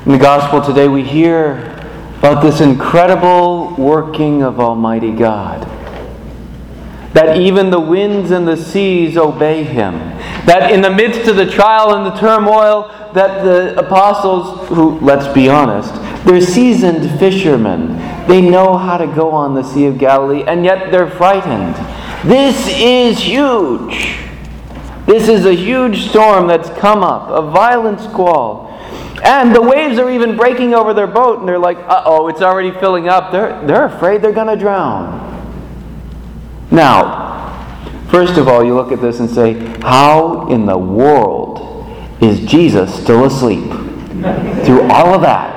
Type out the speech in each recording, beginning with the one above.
In the Gospel today we hear about this incredible working of Almighty God. That even the winds and the seas obey Him. That in the midst of the trial and the turmoil, that the apostles, who, let's be honest, they're seasoned fishermen. They know how to go on the Sea of Galilee, and yet they're frightened. This is huge. This is a huge storm that's come up, a violent squall. And the waves are even breaking over their boat, and they're like, uh-oh, it's already filling up. They're afraid they're going to drown. Now, first of all, you look at this and say, how in the world is Jesus still asleep through all of that?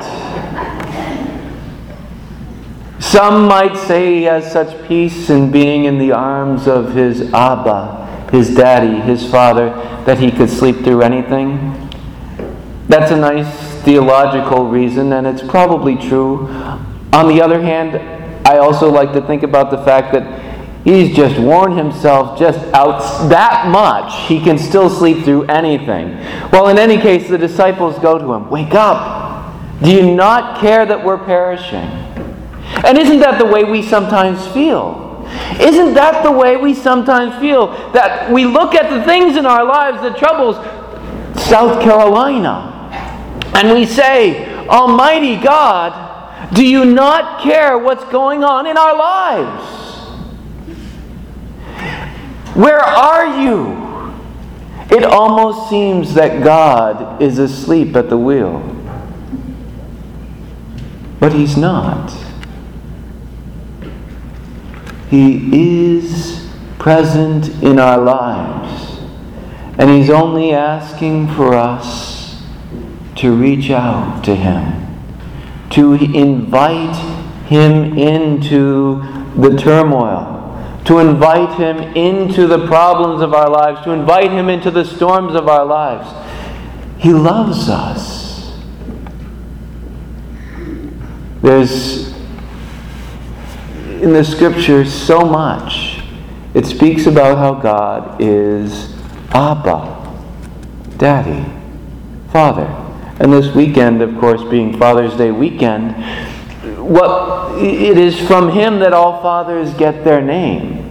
Some might say he has such peace in being in the arms of his Abba, his daddy, his father, that he could sleep through anything. That's a nice theological reason, and it's probably true. On the other hand, I also like to think about the fact that he's just worn himself just out that much, he can still sleep through anything. Well, in any case, the disciples go to him, "Wake up! Do you not care that we're perishing?" And isn't that the way we sometimes feel? Isn't that the way we sometimes feel? That we look at the things in our lives, the troubles, South Carolina, and we say, "Almighty God, do you not care what's going on in our lives? Where are you?" It almost seems that God is asleep at the wheel. But He's not. He is present in our lives. And He's only asking for us to reach out to Him, to invite Him into the turmoil, to invite Him into the problems of our lives, to invite Him into the storms of our lives. He loves us. There's in the Scriptures so much. It speaks about how God is Abba, Daddy, Father. And this weekend, of course, being Father's Day weekend, it is from Him that all fathers get their name.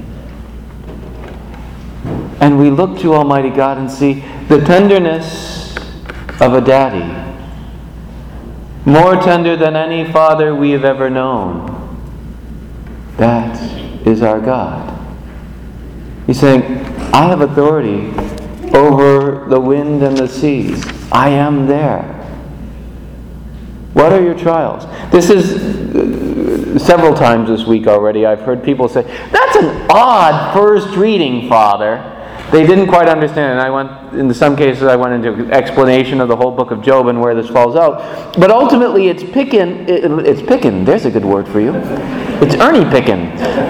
And we look to Almighty God and see the tenderness of a daddy, more tender than any father we have ever known. That is our God. He's saying, I have authority over the wind and the seas. I am there. What are your trials? This is several times this week already I've heard people say, "That's an odd first reading, Father." They didn't quite understand. And in some cases I went into explanation of the whole book of Job and where this falls out. But ultimately it's picking. There's a good word for you. It's Ernie picking.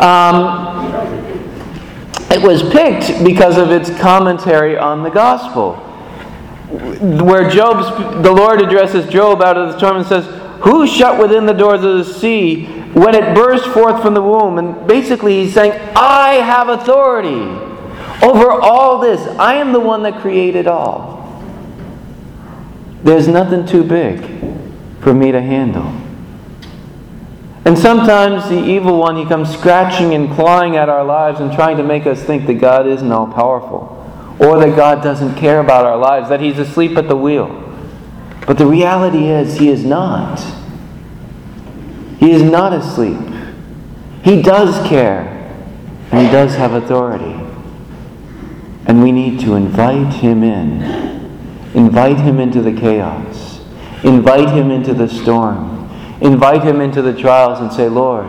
It was picked because of its commentary on the gospel, where the Lord addresses Job out of the storm and says, "Who shut within the doors of the sea when it burst forth from the womb?" And basically He's saying, I have authority over all this. I am the one that created all. There's nothing too big for me to handle. And sometimes the evil one, he comes scratching and clawing at our lives and trying to make us think that God isn't all-powerful, or that God doesn't care about our lives, that He's asleep at the wheel. But the reality is, He is not. He is not asleep. He does care, and He does have authority. And we need to invite Him in. Invite Him into the chaos. Invite Him into the storm. Invite Him into the trials and say, "Lord,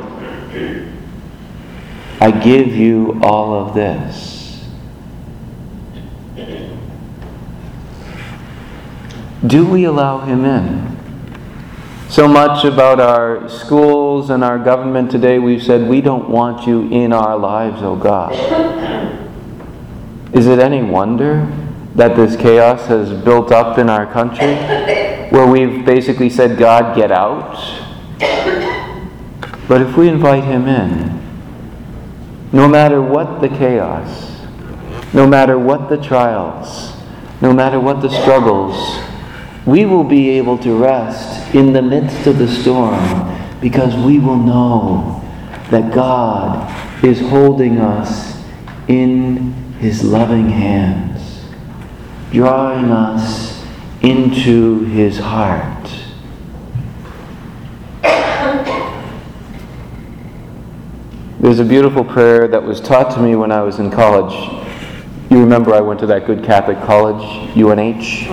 I give you all of this." Do we allow Him in? So much about our schools and our government today, we've said, we don't want you in our lives, oh God. Is it any wonder that this chaos has built up in our country, where we've basically said, God, get out? But if we invite Him in, no matter what the chaos, no matter what the trials, no matter what the struggles, we will be able to rest in the midst of the storm because we will know that God is holding us in His loving hands, drawing us into His heart. There's a beautiful prayer that was taught to me when I was in college. You remember I went to that good Catholic college, UNH?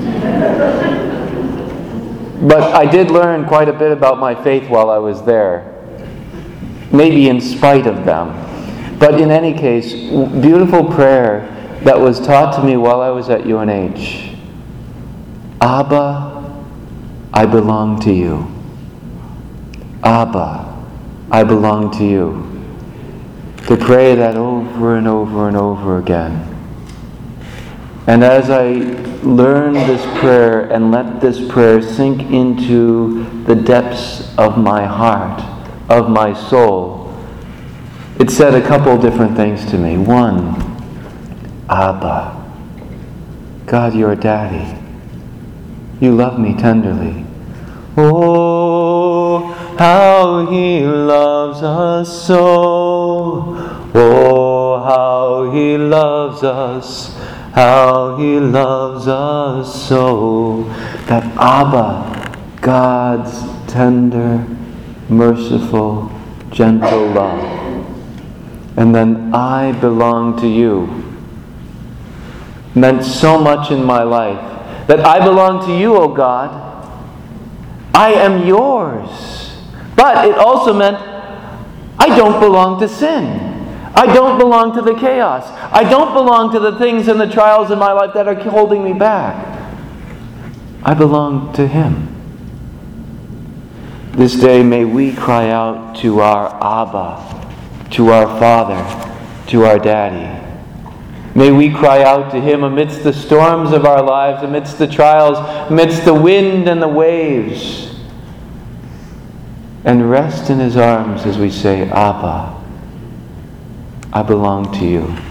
But I did learn quite a bit about my faith while I was there. Maybe in spite of them. But in any case, beautiful prayer that was taught to me while I was at UNH. Abba, I belong to you. Abba, I belong to you. To pray that over and over and over again. And as I learn this prayer and let this prayer sink into the depths of my heart, of my soul, it said a couple different things to me. One, Abba. God, you're Daddy. You love me tenderly. Oh, how He loves us so. Oh, how He loves us. How He loves us so. That Abba, God's tender, merciful, gentle love. And then I belong to you. Meant so much in my life. That I belong to you, O God. I am yours. But it also meant I don't belong to sin. I don't belong to the chaos. I don't belong to the things and the trials in my life that are holding me back. I belong to Him. This day may we cry out to our Abba, to our Father, to our Daddy. May we cry out to Him amidst the storms of our lives, amidst the trials, amidst the wind and the waves, and rest in His arms as we say, Abba, I belong to you.